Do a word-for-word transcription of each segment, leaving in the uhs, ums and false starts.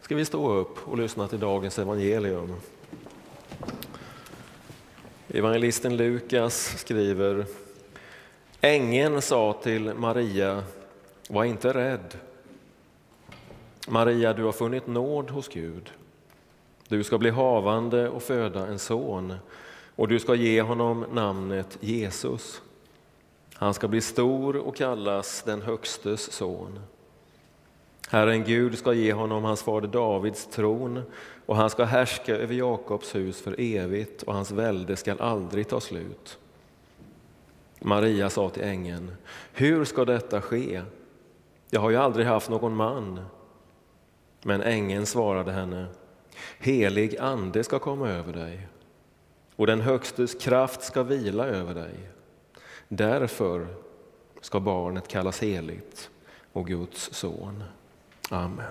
Ska vi stå upp och lyssna till dagens evangelium. Evangelisten Lukas skriver: Ängeln sa till Maria, var inte rädd. Maria, du har funnit nåd hos Gud. Du ska bli havande och föda en son, och du ska ge honom namnet Jesus. Han ska bli stor och kallas den högstes son. Herren Gud ska ge honom hans fader Davids tron, och han ska härska över Jakobs hus för evigt, och hans välde skall aldrig ta slut. Maria sa till ängeln: hur ska detta ske? Jag har ju aldrig haft någon man. Men ängeln svarade henne: helig ande ska komma över dig, och den högstes kraft ska vila över dig. Därför ska barnet kallas heligt och Guds son. Amen.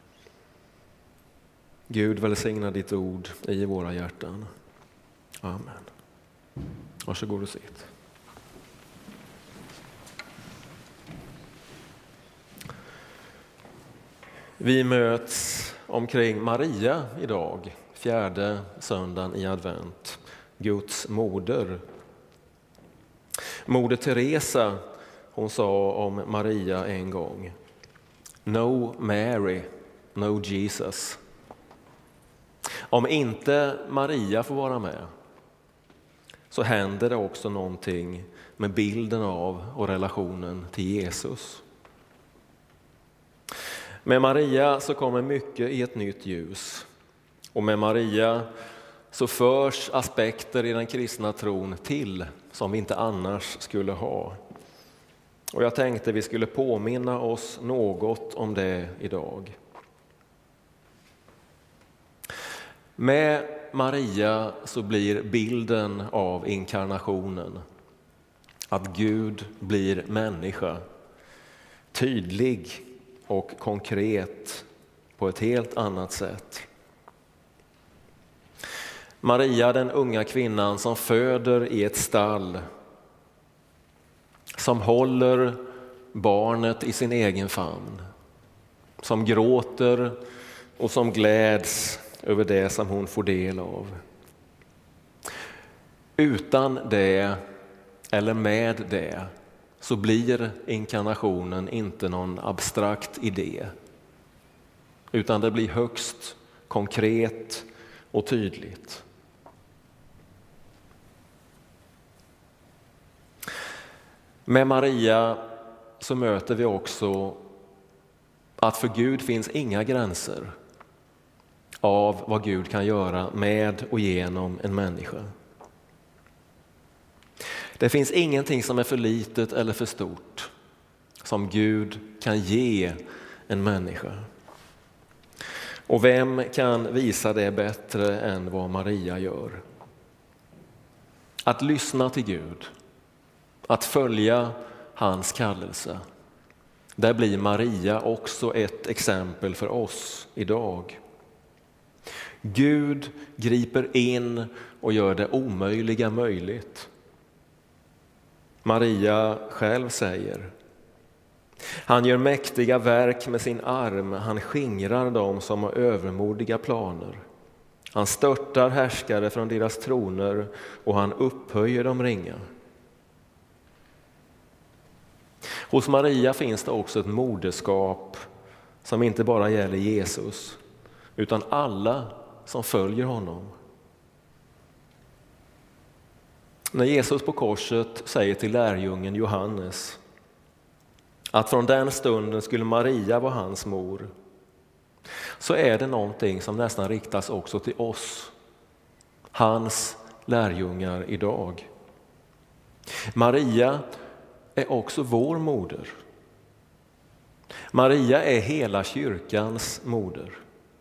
Gud välsigna ditt ord i våra hjärtan. Amen. Varsågod och sitt. Vi möts omkring Maria idag, fjärde söndagen i advent, Guds moder. Moder Teresa, hon sa om Maria en gång: No Mary, no Jesus. Om inte Maria får vara med, så händer det också någonting med bilden av och relationen till Jesus. Med Maria så kommer mycket i ett nytt ljus. Och med Maria så förs aspekter i den kristna tron till som vi inte annars skulle ha. Och jag tänkte vi skulle påminna oss något om det idag. Med Maria så blir bilden av inkarnationen, att Gud blir människa, tydlig och konkret på ett helt annat sätt. Maria, den unga kvinnan som föder i ett stall, som håller barnet i sin egen famn, som gråter och som gläds över det som hon får del av. Utan det eller med det så blir inkarnationen inte någon abstrakt idé, utan det blir högst konkret och tydligt. Med Maria så möter vi också att för Gud finns inga gränser av vad Gud kan göra med och genom en människa. Det finns ingenting som är för litet eller för stort som Gud kan ge en människa. Och vem kan visa det bättre än vad Maria gör? Att lyssna till Gud, att följa hans kallelse. Där blir Maria också ett exempel för oss idag. Gud griper in och gör det omöjliga möjligt. Maria själv säger: han gör mäktiga verk med sin arm, han skingrar dem som har övermodiga planer. Han störtar härskare från deras troner och han upphöjer de ringa. Hos Maria finns det också ett moderskap som inte bara gäller Jesus, utan alla som följer honom. När Jesus på korset säger till lärjungen Johannes att från den stunden skulle Maria vara hans mor, så är det någonting som nästan riktas också till oss, hans lärjungar idag. Maria är också vår moder. Maria är hela kyrkans moder.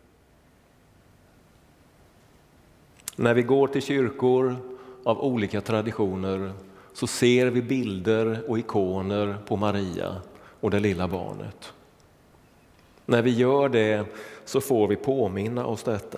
När vi går till kyrkor av olika traditioner så ser vi bilder och ikoner på Maria och det lilla barnet. När vi gör det så får vi påminna oss detta.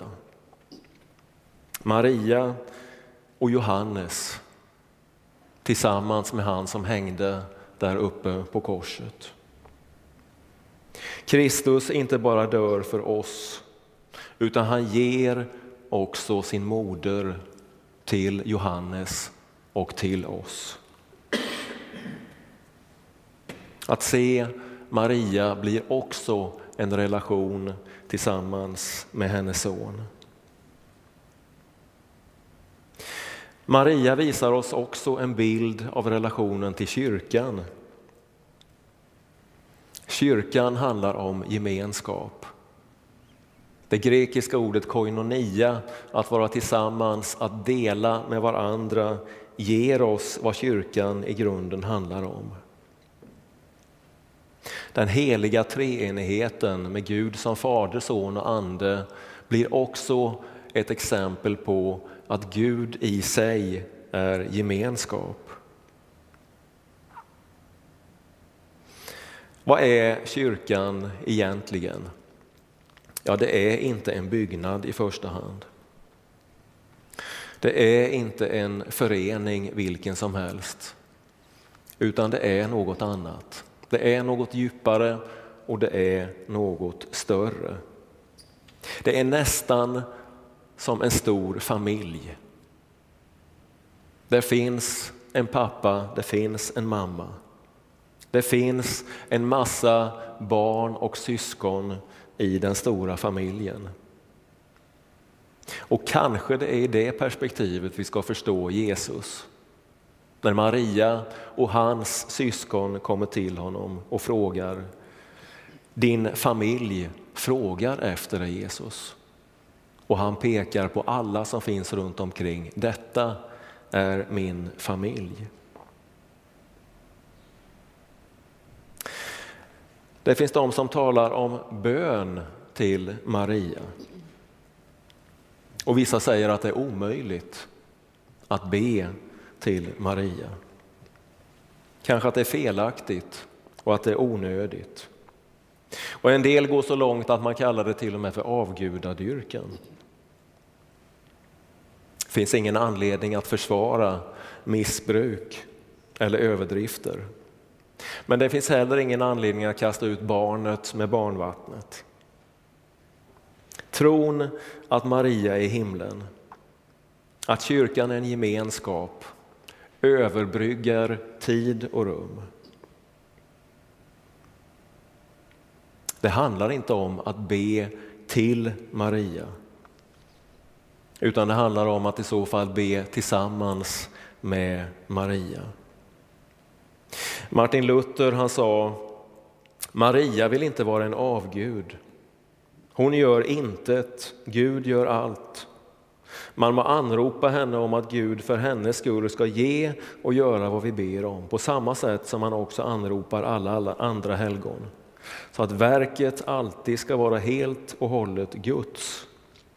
Maria och Johannes tillsammans med han som hängde där uppe på korset. Kristus inte bara dör för oss utan han ger också sin moder till Johannes och till oss. Att se Maria blir också en relation tillsammans med hennes son. Maria visar oss också en bild av relationen till kyrkan. Kyrkan handlar om gemenskap. Det grekiska ordet koinonia, att vara tillsammans, att dela med varandra, ger oss vad kyrkan i grunden handlar om. Den heliga treenigheten med Gud som fader, son och ande blir också ett exempel på att Gud i sig är gemenskap. Vad är kyrkan egentligen? Ja, det är inte en byggnad i första hand. Det är inte en förening vilken som helst, utan det är något annat. Det är något djupare och det är något större. Det är nästan som en stor familj. Det finns en pappa, det finns en mamma. Det finns en massa barn och syskon i den stora familjen. Och kanske det är i det perspektivet vi ska förstå Jesus. När Maria och hans syskon kommer till honom och frågar: din familj frågar efter dig, Jesus. Och han pekar på alla som finns runt omkring. Detta är min familj. Det finns de som talar om bön till Maria. Och vissa säger att det är omöjligt att be till Maria. Kanske att det är felaktigt och att det är onödigt. Och en del går så långt att man kallar det till och med för avgudadyrkan. Det finns ingen anledning att försvara missbruk eller överdrifter. Men det finns heller ingen anledning att kasta ut barnet med barnvattnet. Tron att Maria är i himlen, att kyrkan är en gemenskap, överbryggar tid och rum. Det handlar inte om att be till Maria, utan det handlar om att i så fall be tillsammans med Maria. Martin Luther, han sa: Maria vill inte vara en avgud. Hon gör intet, Gud gör allt. Man må anropa henne om att Gud för hennes skull ska ge och göra vad vi ber om, på samma sätt som man också anropar alla, alla andra helgon. Så att verket alltid ska vara helt och hållet Guds.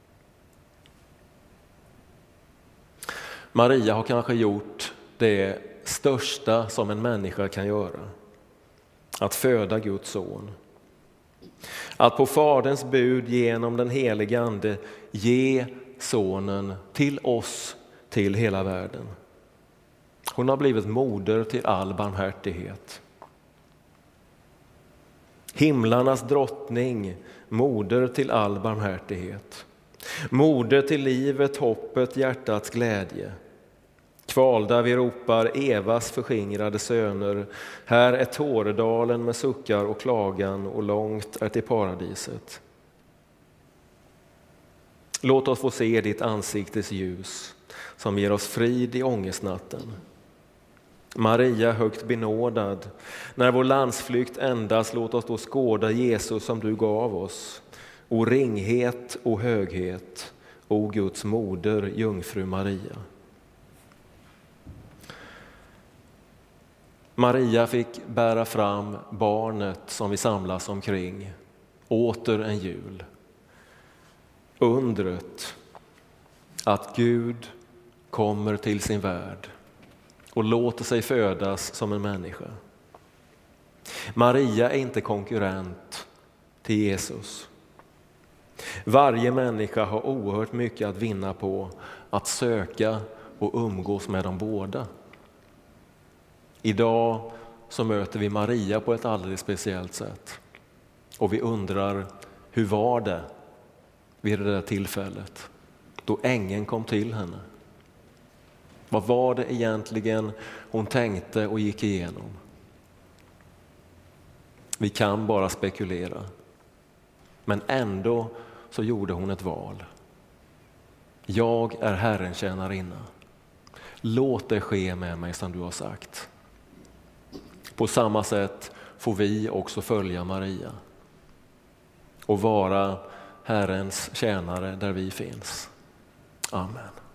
Maria har kanske gjort det största som en människa kan göra: att föda Guds son. Att på faderns bud genom den helige ande ge sonen till oss, till hela världen. Hon har blivit moder till all barmhärtighet. Himlarnas drottning, moder till all barmhärtighet. Moder till livet, hoppet, hjärtats glädje. Kvalda vi ropar Evas förskingrade söner. Här är Tåredalen med suckar och klagan, och långt är till paradiset. Låt oss få se ditt ansiktes ljus som ger oss frid i ångestnatten. Maria högt benådad, när vår landsflykt endast, låt oss då skåda Jesus som du gav oss. O ringhet, o höghet, o Guds moder, jungfru Maria. Maria fick bära fram barnet som vi samlas omkring. Åter en jul. Undret att Gud kommer till sin värld och låter sig födas som en människa. Maria är inte konkurrent till Jesus. Varje människa har oerhört mycket att vinna på att söka och umgås med dem båda. Idag så möter vi Maria på ett alldeles speciellt sätt. Och vi undrar, hur var det? vid det där tillfället då ängeln kom till henne. Vad var det egentligen hon tänkte och gick igenom? Vi kan bara spekulera. Men ändå så gjorde hon ett val. Jag är Herrens tjänarinna. Låt det ske med mig som du har sagt. På samma sätt får vi också följa Maria och vara Herrens tjänare där vi finns. Amen.